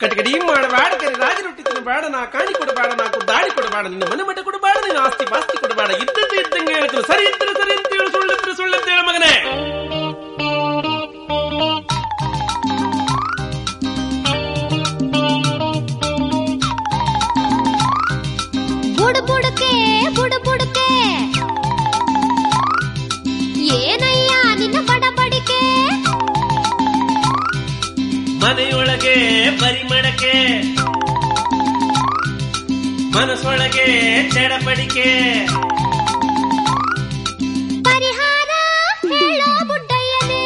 ಕಟಕಡಿ ಮಾಡಬೇಡ, ಕರಿ ರಾಗಿ ರೊಟ್ಟಿ ತಿನ್ನಬೇಡ, ನಾ ಕಾಣಿ ಕೊಡಬೇಡ, ನಾಕು ದಾಳಿ ಕೊಡಬೇಡ, ನಿನ್ನ ಮನೆ ಮಠ ಕೊಡಬೇಡ, ನಿನ್ನ ಆಸ್ತಿ ಪಾಸ್ತಿ ಕೊಡಬೇಡ, ಇದ್ದದ್ದು ಇದ್ದಂಗೆ ಹೇಳ್ತೀನಿ. ಸರಿ ಇದ್ರೆ ಸರಿ ಅಂತ ಹೇಳು, ಸುಳ್ಳಿದ್ರೆ ಸುಳ್ಳು ಅಂತ ಹೇಳು ಮಗನೇ. ಬುಡುಬುಡುಕೆ ಬುಡುಬುಡುಕೆ ಏನಯ್ಯ ನಿನ್ನ ಬಡಬಡಿಕೆ, ಮನೆಯೊಳಗೆ ಪರಿಮಳಕೆ, ಮನಸ್ಸೊಳಗೆ ಚಡಪಡಿಕೆ, ಪರಿಹಾರ ಹೇಳೋ ಬುಡ್ಡಯ್ಯನೇ,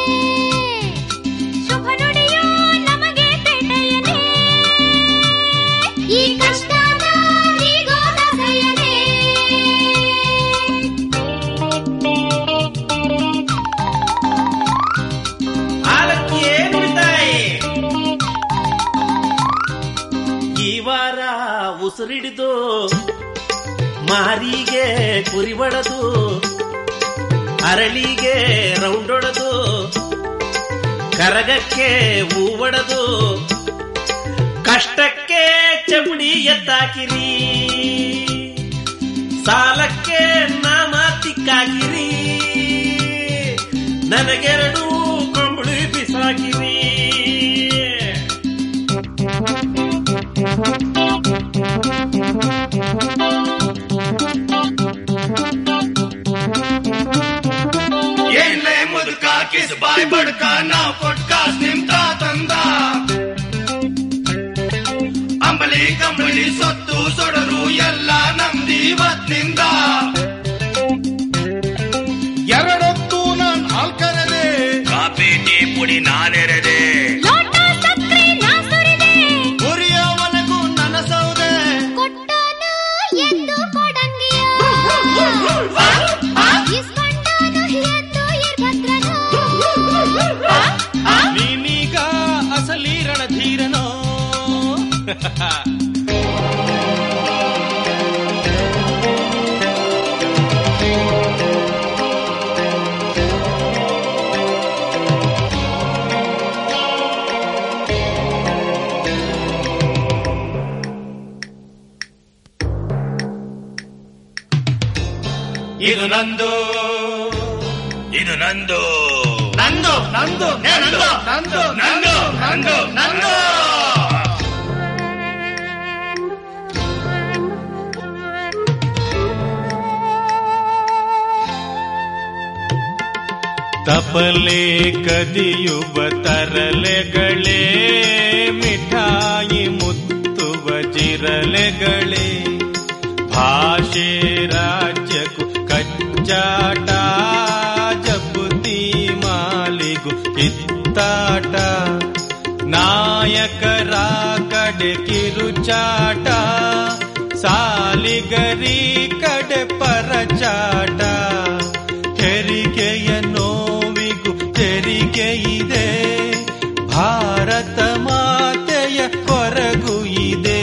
ಶುಭ ನುಡಿಯೋ ನಮಗೆ ಪೇಟೆಯನೇ, ಈ ಕಷ್ಟದ ನೀಗೋ ದಾಸಯ್ಯನೇ. ಆಲಕ್ಕಿ ಏನು ತಾಯಿ, ಈ ವಾರ ಉಸಿರಿಡಿದು ಮಾರಿಗೆ ಕುರಿ ಹೊಡೆದು, ಅರಳಿಗೆ ರೌಂಡೊಡೆದು, ಕರಗಕ್ಕೆ ಹೂ ಒಡೆದು, ಕಷ್ಟಕ್ಕೆ ಚಪುಡಿ ಎತ್ತಾಕಿರಿ, ಸಾಲಕ್ಕೆ ನಾಮ ತಿಕ್ಕಾಕಿರಿ, ನನಗೆರಡು ಕಂಬಳಿ ಬಿಸಾಕಿರಿ. ಏನ್ಲೇ ಮುದುಕ ಕಿಸ್ ಬಾಯ್ ಬಡ್ಕ, ನಾವ್ ಕೊಟ್ಕ ನಿಮ್ತ ತಂದ, ಅಂಬಲಿ ಕಂಬಳಿ ಸೊತ್ತು ಸೊಡರು ಎಲ್ಲ ನಮ್ದಿವತ್ತಿನಿಂದ. ಎರಡೊತ್ತು ನಾನ್ ಹಾಲ್ ಕರೆದೆ, ಕಾಫಿ ಟೀ ಪುಡಿ ನಾನೆರೆದೆ, ಲೋಟ ಸಕ್ರೆ ನಾ ಸುರಿದೆ, ಉರಿಯವರೆಗೂ ನನ್ನ ಸೌದೆ, ಕೊಟ್ಟನು ಎಂದು ಕೊಡಂಗಿಯ, ಇಸ್ಕೊಂಡನು ಎಂದು ಇರ್ಭದ್ರನು. ನೀನೀಗ ಅಸಲಿ ರಣಧೀರನೋ. ಇದು ನಂದು, ಇದು ನಂದು, ನಂದು ನಂದು ನಂದು ನಂದು ನಂದು ನಂದು ನಂದು. ತಪಲೆ ಕದಿಯುವ ತರಲೆಗಳೇ, ಮಿಠಾಯಿ ಮುತ್ತುವ ಜಿರಲೆಗಳೇ, ಭಾಷೆ ರಾಜ್ಯಕ್ಕೂ ಕಚ್ಚಾಟ, ಜಪುತಿ ಮಾಲಿಗೂ ಕಿತ್ತಾಟ, ನಾಯಕರ ಕಡೆ ಕಿರುಚಾಟ, ಸಾಲಿಗರಿ ಕಡೆ ಪರಚಾಟ, ಹೆರಿಗೆಯ ನೋವಿಗೂ ತೆರಿಗೆ ಇದೆ, ಭಾರತ ಮಾತೆಯ ಕೊರಗು ಇದೆ,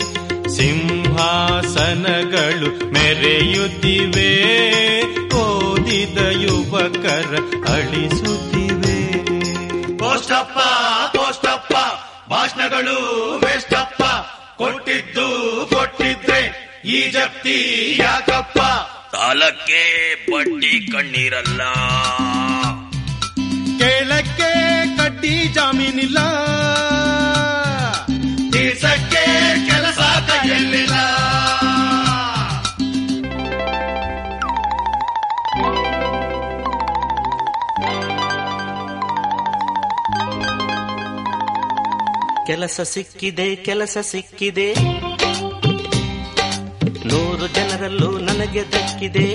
ಸಿಂಹಾಸನಗಳು ಮೆರೆಯುತ್ತಿವೆ, ಓದಿದ ಯುವಕರ ಅಳಿಸುತ್ತಿವೆ. ಪೋಸ್ಟಪ್ಪ ಪೋಸ್ಟಪ್ಪ ಭಾಷಣಗಳು ವೇಷ್ಟಪ್ಪ, ಕೊಟ್ಟಿದ್ದು ಕೊಟ್ಟಿದ್ರೆ ಈ ಜಪ್ತಿ ಯಾಕಪ್ಪ, ಸಾಲಕ್ಕೆ ಬಡ್ಡಿ ಕಣ್ಣೀರಲ್ಲ, ಕೇಳಕ್ಕೆ ಕಡ್ಡಿ ಜಾಮೀನಿಲ್ಲ, ತೀರ್ಸಕ್ಕೆ ಕೆಲಸ ಕೈಯಲ್ಲಿಲ್ಲ. ಕೆಲಸ ಸಿಕ್ಕಿದೆ, ಕೆಲಸ ಸಿಕ್ಕಿದೆ, 100 ಜನರಲ್ಲೂ ನನಗೆ ದಕ್ಕಿದೆ,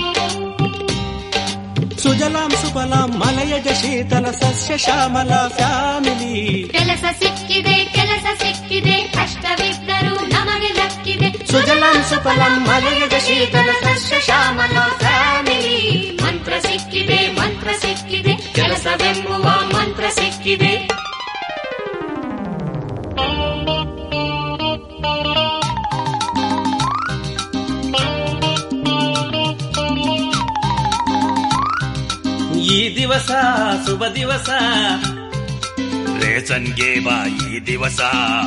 ಸುಜಲಾಂ ಸುಫಲಾಂ ಮಲಯಜ ಶೀತಲ ಸಸ್ಯ ಶ್ಯಾಮಲ ಫ್ಯಾಮಿಲಿ. ಕೆಲಸ ಸಿಕ್ಕಿದೆ, ಕೆಲಸ ಸಿಕ್ಕಿದೆ, ಕಷ್ಟವಿದ್ದರೂ ನಮಗೆ ದಕ್ಕಿದೆ, ಸುಜಲಾಂ ಸುಫಲಾಂ ಮಲಯಜ ಶೀತಲ ಸಸ್ಯ ಶ್ಯಾಮಲ ಫ್ಯಾಮಿಲಿ. ಮಂತ್ರ ಸಿಕ್ಕಿದೆ, ಮಂತ್ರ ಸಿಕ್ಕಿದೆ, ಕೆಲಸವೆಂಬುವ ಮಂತ್ರ ಸಿಕ್ಕಿದೆ. ಈ ದಿವಸ ಶುಭ ದಿವಸ, ರೇಷನ್ಗೆ ಬಾ ಈ ದಿವಸ,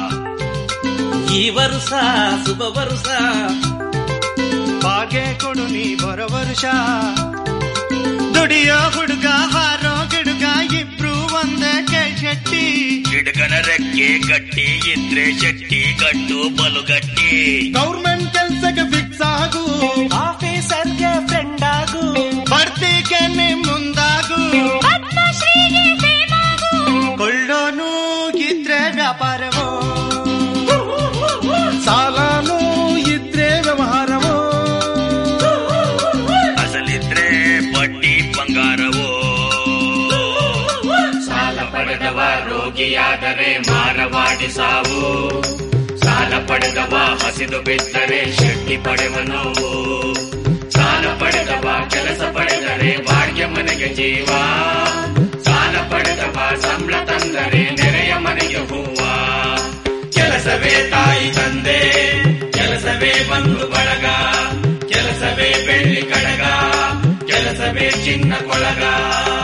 ಈ ವರುಷ ಶುಭ ವರುಷ, ಬಾಗೆ ಕೊಡು ನೀ ಬರೋ ವರುಷ. ದುಡಿಯೋ ಹುಡುಗ ಹಾರೋ ಗಿಡುಗ ಇಬ್ರು ಒಂದೇ ಕೆಟ್ಟಿ, ಗಿಡಗನ ರೆಕ್ಕೆ ಗಟ್ಟಿ ಇದ್ರೆ ಶೆಟ್ಟಿ ಗಟ್ಟು ಬಲು ಗಟ್ಟಿ. ಗೌರ್ಮೆಂಟ್ ಕೆಲ್ಸಕ್ಕೆ ಫಿಕ್ಸ್ ಆಗು, ಆಫೀಸರ್ಗೆ ಫ್ರೆಂಡ್ ಆಗು, ಬಡ್ತಿಗೆ ಮುಂದಾಗು. ಕೊಳ್ಳೋನು ಇದ್ರೆ ವ್ಯಾಪಾರವೋ, ಸಾಲನೂ ಇದ್ರೆ ವ್ಯವಹಾರವೋ, ಅಸಲಿದ್ರೆ ಬಡ್ಡಿ ಬಂಗಾರವೋ. ಸಾಲ ಪಡೆದವ ರೋಗಿಯಾದರೆ ಮಾರವಾಡಿ ಸಾವು, ಸಾಲ ಪಡೆದವ ಹಸಿದು ಬಿದ್ದರೆ ಶೆಟ್ಟಿ ಪಡೆವ ನೋವು. ಸಾಲ ಪಡೆದವ ಕೆಲಸ ಪಡೆದರೆ ಬಾಡಿಗೆ ಮನೆಗೆ ಜೀವ, ಸಾಲ ಪಡೆದವ ಸಂಬಳ ತಂದರೆ ನೆರೆಯ ಮನೆಗೆ ಹೂವ. ಕೆಲಸವೇ ತಾಯಿ ತಂದೆ, ಕೆಲಸವೇ ಬಂಧು ಬಳಗ, ಕೆಲಸವೇ ಬೆಳ್ಳಿ ಕಡಗ, ಕೆಲಸವೇ ಚಿನ್ನ ಕೊಳಗ.